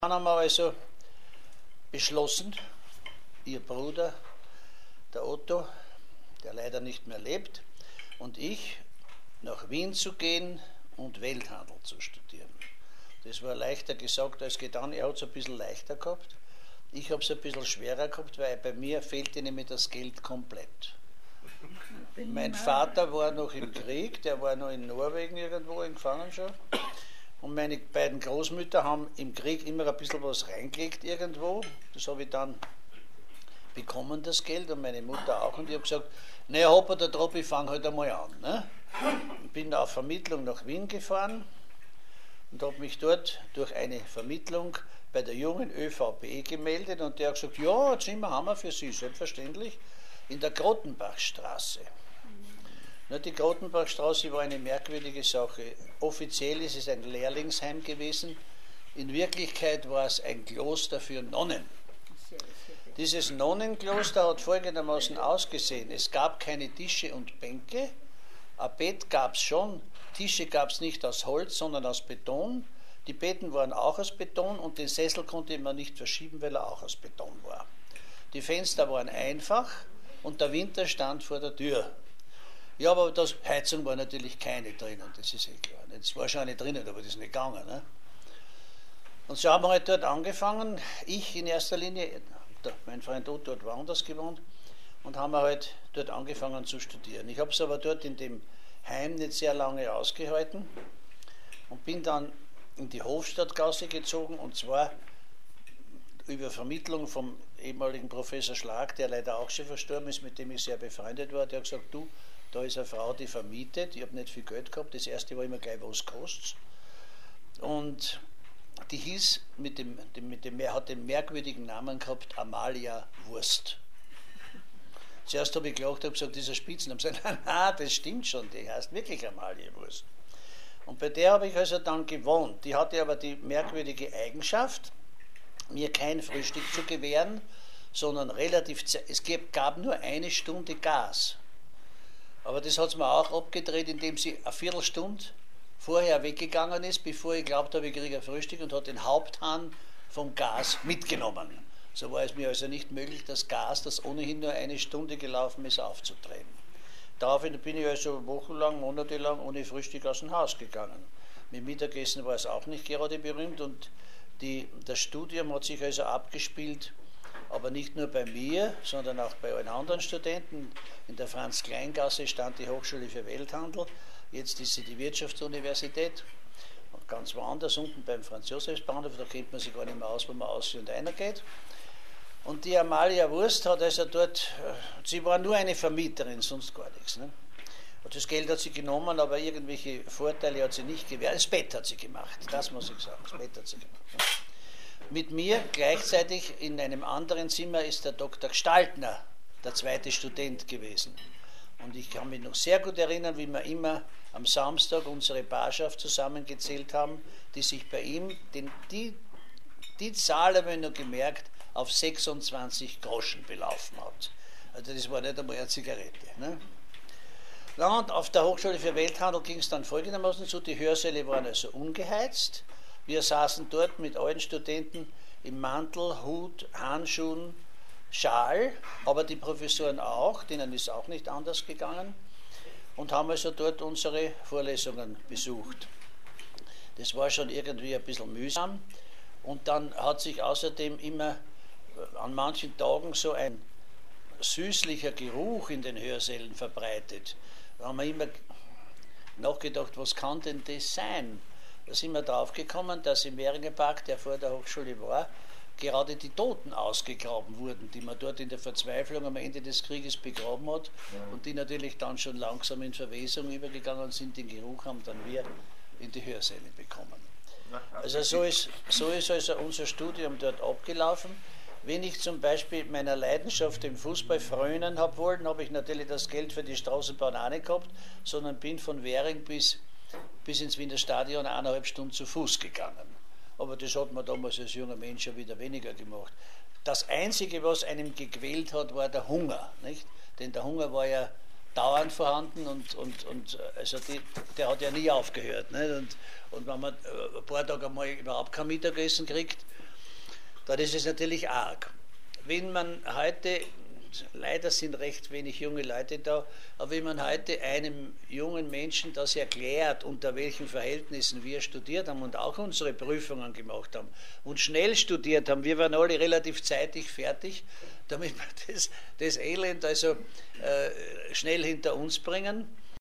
Dann haben wir also beschlossen, ihr Bruder, der Otto, der leider nicht mehr lebt, und ich nach Wien zu gehen und Welthandel zu studieren. Das war leichter gesagt als getan. Er hat es ein bisschen leichter gehabt. Ich habe es ein bisschen schwerer gehabt, weil bei mir fehlte nämlich das Geld komplett. Mein Vater war noch im Krieg, der war noch in Norwegen irgendwo in Gefangenschaft. Und meine beiden Großmütter haben im Krieg immer ein bisschen was reingelegt irgendwo. Das habe ich dann bekommen, das Geld, und meine Mutter auch. Und ich habe gesagt, naja, hopp oder drop, ich fange halt einmal an. Ne? Ich bin auf Vermittlung nach Wien gefahren und habe mich dort durch eine Vermittlung bei der jungen ÖVP gemeldet. Und der hat gesagt, ja, Zimmer haben wir für Sie, selbstverständlich, in der Grottenbachstraße. Die Grottenbachstraße war eine merkwürdige Sache. Offiziell ist es ein Lehrlingsheim gewesen. In Wirklichkeit war es ein Kloster für Nonnen. Dieses Nonnenkloster hat folgendermaßen ausgesehen. Es gab keine Tische und Bänke. Ein Bett gab es schon. Tische gab es nicht aus Holz, sondern aus Beton. Die Betten waren auch aus Beton und den Sessel konnte man nicht verschieben, weil er auch aus Beton war. Die Fenster waren einfach und der Winter stand vor der Tür. Ja, aber Heizung war natürlich keine drinnen, das ist klar. Es war schon eine drinnen, aber das ist nicht gegangen. Ne? Und so haben wir halt dort angefangen, ich in erster Linie, mein Freund Otto hat woanders gewohnt, und haben wir halt dort angefangen zu studieren. Ich habe es aber dort in dem Heim nicht sehr lange ausgehalten und bin dann in die Hofstadtgasse gezogen, und zwar über Vermittlung vom ehemaligen Professor Schlag, der leider auch schon verstorben ist, mit dem ich sehr befreundet war. Der hat gesagt, du, da ist eine Frau, die vermietet, ich habe nicht viel Geld gehabt, das erste war immer gleich, was kostet. Und die hieß, hat den merkwürdigen Namen gehabt, Amalia Wurst. Zuerst habe ich gelacht, habe gesagt, dieser Spitznamen. Nein, das stimmt schon, die heißt wirklich Amalia Wurst. Und bei der habe ich also dann gewohnt. Die hatte aber die merkwürdige Eigenschaft, mir kein Frühstück zu gewähren, sondern es gab nur eine Stunde Gas. Aber das hat es mir auch abgedreht, indem sie eine Viertelstunde vorher weggegangen ist, bevor ich glaubt habe, ich kriege ein Frühstück, und hat den Haupthahn vom Gas mitgenommen. So war es mir also nicht möglich, das Gas, das ohnehin nur eine Stunde gelaufen ist, aufzudrehen. Daraufhin bin ich also wochenlang, monatelang ohne Frühstück aus dem Haus gegangen. Mit Mittagessen war es auch nicht gerade berühmt, und das Studium hat sich also abgespielt, aber nicht nur bei mir, sondern auch bei allen anderen Studenten. In der Franz-Klein-Gasse stand die Hochschule für Welthandel, jetzt ist sie die Wirtschaftsuniversität. Und ganz woanders, unten beim Franz-Josefs-Bahnhof, da kennt man sich gar nicht mehr aus, wo man aus und einer geht. Und die Amalia Wurst hat also dort, sie war nur eine Vermieterin, sonst gar nichts. Ne? Und das Geld hat sie genommen, aber irgendwelche Vorteile hat sie nicht gewährt. Das Bett hat sie gemacht, das muss ich sagen, das Bett hat sie gemacht. Ne? Mit mir gleichzeitig in einem anderen Zimmer ist der Dr. Gestaltner, der zweite Student gewesen. Und ich kann mich noch sehr gut erinnern, wie wir immer am Samstag unsere Barschaft zusammengezählt haben, die sich bei ihm, die Zahl habe ich noch gemerkt, auf 26 Groschen belaufen hat. Also das war nicht einmal eine Zigarette. Ne? Und auf der Hochschule für Welthandel ging es dann folgendermaßen zu, die Hörsäle waren also ungeheizt. Wir saßen dort mit allen Studenten im Mantel, Hut, Handschuhen, Schal, aber die Professoren auch, denen ist auch nicht anders gegangen, und haben also dort unsere Vorlesungen besucht. Das war schon irgendwie ein bisschen mühsam, und dann hat sich außerdem immer an manchen Tagen so ein süßlicher Geruch in den Hörsälen verbreitet. Da haben wir immer nachgedacht, was kann denn das sein? Da sind wir drauf gekommen, dass im Währingerpark, der vor der Hochschule war, gerade die Toten ausgegraben wurden, die man dort in der Verzweiflung am Ende des Krieges begraben hat, und die natürlich dann schon langsam in Verwesung übergegangen sind. Den Geruch haben dann wir in die Hörsäle bekommen. Also so ist also unser Studium dort abgelaufen. Wenn ich zum Beispiel meiner Leidenschaft im Fußball frönen habe wollen, habe ich natürlich das Geld für die Straßenbahn auch nicht gehabt, sondern bin von Währing bis ins Wiener Stadion 1,5 Stunden zu Fuß gegangen. Aber das hat man damals als junger Mensch ja wieder weniger gemacht. Das Einzige, was einem gequält hat, war der Hunger. Nicht? Denn der Hunger war ja dauernd vorhanden, und also der hat ja nie aufgehört. Nicht? Und wenn man ein paar Tage einmal überhaupt kein Mittagessen kriegt, dann ist es natürlich arg. Wenn man heute, leider sind recht wenig junge Leute da, aber wenn man heute einem jungen Menschen das erklärt, unter welchen Verhältnissen wir studiert haben und auch unsere Prüfungen gemacht haben und schnell studiert haben, wir waren alle relativ zeitig fertig, damit wir das Elend also schnell hinter uns bringen,